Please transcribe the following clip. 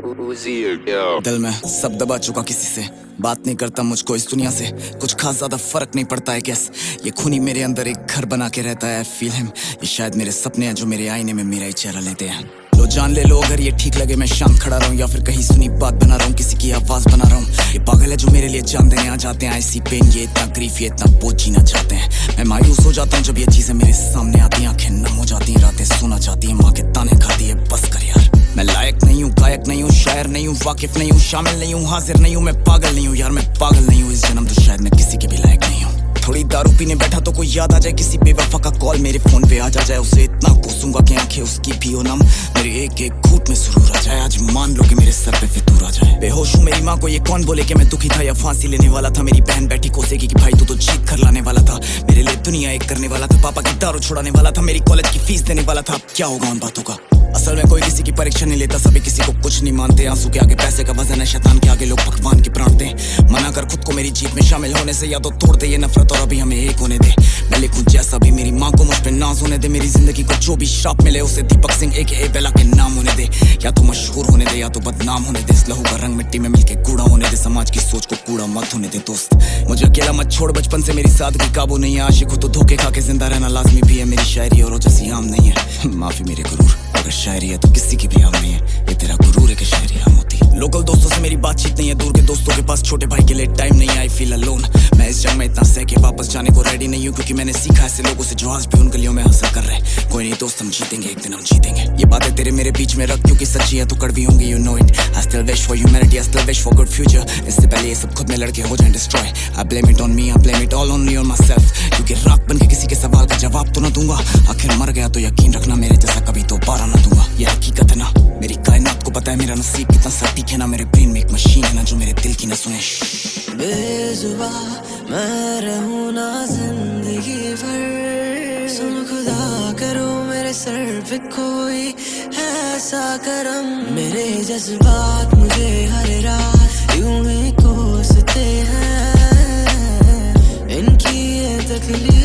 दिल में सब दबा चुका, किसी से बात नहीं करता, मुझको इस दुनिया से कुछ खास ज्यादा फर्क नहीं पड़ता है। कैस ये खूनी मेरे अंदर एक घर बना के रहता है। फील हिम, ये शायद मेरे सपने हैं जो मेरे आईने में मेरा ही चेहरा लेते हैं। लो जान ले लो, अगर ये ठीक लगे मैं शांत खड़ा रहूं या फिर कहीं सुनी बात बना रहा हूं, किसी की आवाज बना रहा हूं। ये पागल है जो मेरे लिए जान देने आ जाते हैं। ऐसी पेन, ये इतना ग्रीफ, ये इतना बोझ जीना चाहते हैं। मैं मायूस हो जाता हूं जब ये चीजें मेरे सामने आती हैं। आंखें नम हो जाती हैं, रातें सोना चाहती हैं, माँ के ताने खाती है। बस कर यार, मैं लायक नहीं हूँ, गायक नहीं हूँ, शायर नहीं हूँ, वाकिफ नहीं हूँ, शामिल नहीं हूँ, हाजिर नहीं हूँ। मैं पागल नहीं हूँ यार, मैं पागल नहीं हूँ। इस जन्म तो शायद मैं किसी के भी लायक नहीं हूँ। थोड़ी दारू पीने बैठा तो कोई याद आ जाए, किसी बेवफा का कॉल मेरे फोन पे आ जाए। उसे इतना कोसूंगा कि आंखें उसकी भी हो नम, मेरे एक एक घूंट में सुरूर आ जाए। आज मान लो कि मेरे सर पे फितूर आ जाए। बेहोश हूँ, मेरी माँ को ये कौन बोले कि मैं दुखी था या फांसी लेने वाला था। मेरी बहन बैठी कोसेगी कि भाई तू तो जीत कर लाने वाला था। मेरे लिए दुनिया एक करने वाला था, पापा की दारू छुड़ाने वाला था, मेरी कॉलेज की फीस देने वाला था। क्या होगा उन बातों का? असल में कोई किसी की परीक्षा नहीं लेता, सभी किसी को कुछ नहीं मानते। आंसू के आगे पैसे का वजन है, शैतान के आगे लोग भगवान की प्राण दे। मना कर खुद को मेरी जीत में शामिल होने से, या तो तोड़ दे ये नफरत और अभी हमें एक होने दे। मैं लिखूं जैसा भी, मेरी माँ को मुझ पे नाज होने दे। मेरी जिंदगी को जो भी श्राप मिले उसे दीपक सिंह AKA बेला के नाम होने दे। या तो मशहूर होने दे या तो बदनाम होने दे। इस लहू का रंग मिट्टी में मिलके कूड़ा होने दे। समाज की सोच को कूड़ा मत होने दे दोस्त। मुझे अकेला मत छोड़, बचपन से मेरी सादगी काबू नहीं है। आशिक हूं तो धोखे खा के जिंदा रहना लाजमी भी है। मेरी शायरी और जैसी आम नहीं है, माफी मेरे गुरूर। अगर शायरी है तो किसी की भी आम नहीं है, ये तेरा गुरूर है कि शायरी आम होती है। लोकल दोस्तों से मेरी बातचीत नहीं है, दूर के दोस्तों के पास छोटे भाई के लिए टाइम नहीं है। आई फील अलोन, मैं इस जंग में इतना सह के वापस जाने को रेडी नहीं हूँ, क्योंकि मैंने सीखा ऐसे लोगों से जो आज भी उन गलियों में हासिल कर रहे हैं। कोई नहीं दोस्त, हम जीतेंगे, एक दिन हम जीतेंगे। ये बातें तेरे मेरे बीच में रख, क्योंकि सच्ची है तो कड़वी होंगी, you know it. I still wish for humanity, I still wish for good future। इससे पहले ये सब खुद में लड़के हो जाएं destroy। I blame it on me, I blame it all only on myself। क्योंकि राख बन के किसी के सवाल का जवाब तो न दूंगा। आखिर मर गया तो यकीन रखना मेरे जैसा कभी तो दोबारा न दूंगा। ये हकीकत है ना, मेरी कायनात को पता है मेरा नसीब कितना सटीक है ना। मेरे ब्रेन में एक मशीन है ना जो मेरे दिल की न सुने। बेजुबा मैं रहूं ना जिंदगी भर, सुन खुदा करो मेरे सर पे कोई ऐसा करम। मेरे जज्बात मुझे हर रात यूं ही कोसते हैं, इनकी ये तकलीफ